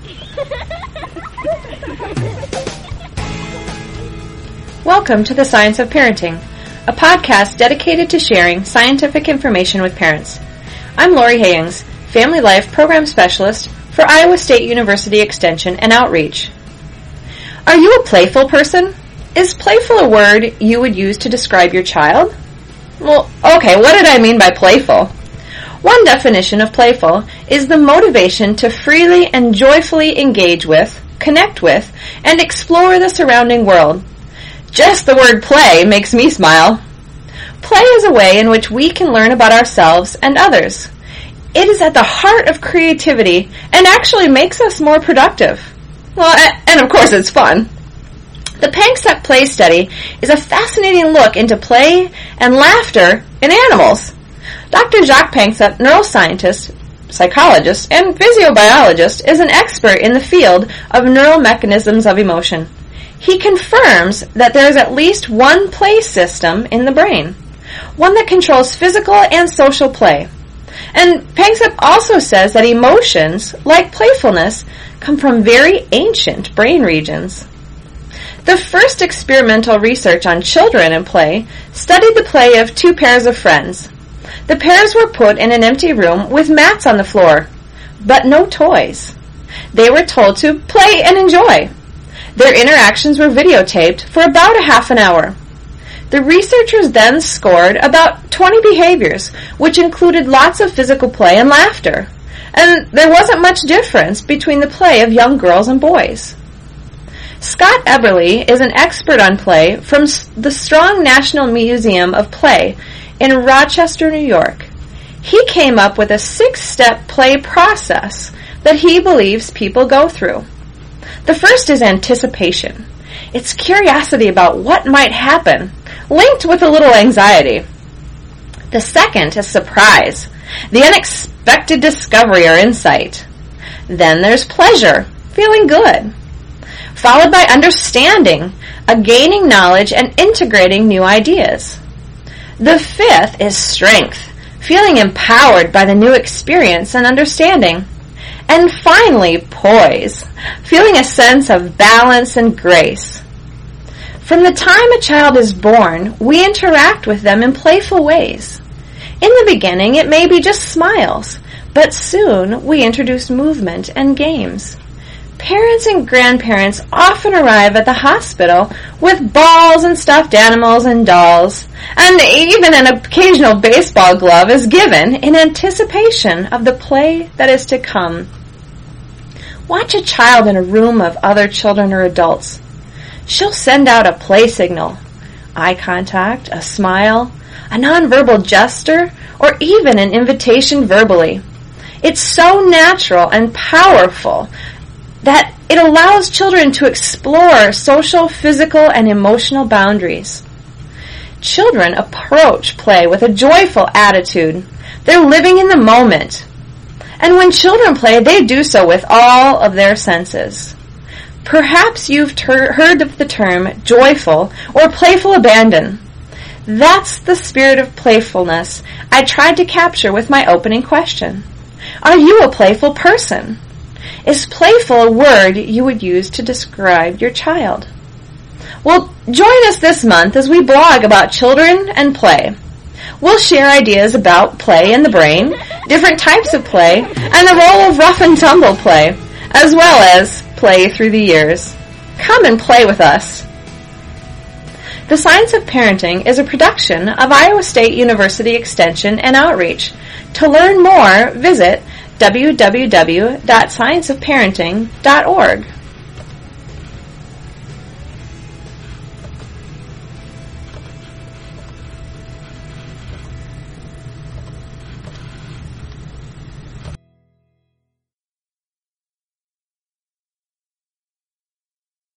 Welcome to The Science of Parenting, a podcast dedicated to sharing scientific information with parents. I'm Lori Hayings, Family Life Program Specialist for Iowa State University Extension and Outreach. Are you a playful person? Is playful a word you would use to describe your child? Well, okay, what did I mean by playful? One definition of playful is the motivation to freely and joyfully engage with, connect with, and explore the surrounding world. Just the word play makes me smile. Play is a way in which we can learn about ourselves and others. It is at the heart of creativity and actually makes us more productive. Well, and of course it's fun. The Panksepp Play Study is a fascinating look into play and laughter in animals. Dr. Jacques Panksepp, neuroscientist, psychologist, and physiobiologist, is an expert in the field of neural mechanisms of emotion. He confirms that there is at least one play system in the brain, one that controls physical and social play. And Panksepp also says that emotions, like playfulness, come from very ancient brain regions. The first experimental research on children and play studied the play of two pairs of friends. The pairs were put in an empty room with mats on the floor, but no toys. They were told to play and enjoy. Their interactions were videotaped for about a half an hour. The researchers then scored about 20 behaviors, which included lots of physical play and laughter. And there wasn't much difference between the play of young girls and boys. Scott Eberly is an expert on play from the Strong National Museum of Play in Rochester, New York. He came up with a 6-step play process that he believes people go through. The first is anticipation. It's curiosity about what might happen, linked with a little anxiety. The second is surprise, the unexpected discovery or insight. Then there's pleasure, feeling good. Followed by understanding, a gaining knowledge and integrating new ideas. The fifth is strength, feeling empowered by the new experience and understanding. And finally, poise, feeling a sense of balance and grace. From the time a child is born, we interact with them in playful ways. In the beginning, it may be just smiles, but soon we introduce movement and games. Parents and grandparents often arrive at the hospital with balls and stuffed animals and dolls, and even an occasional baseball glove is given in anticipation of the play that is to come. Watch a child in a room of other children or adults. She'll send out a play signal, eye contact, a smile, a nonverbal gesture, or even an invitation verbally. It's so natural and powerful that it allows children to explore social, physical, and emotional boundaries. Children approach play with a joyful attitude. They're living in the moment. And when children play, they do so with all of their senses. Perhaps you've heard of the term joyful or playful abandon. That's the spirit of playfulness I tried to capture with my opening question. Are you a playful person? Is playful a word you would use to describe your child? Well, join us this month as we blog about children and play. We'll share ideas about play in the brain, different types of play, and the role of rough and tumble play, as well as play through the years. Come and play with us. The Science of Parenting is a production of Iowa State University Extension and Outreach. To learn more, visit www.scienceofparenting.org.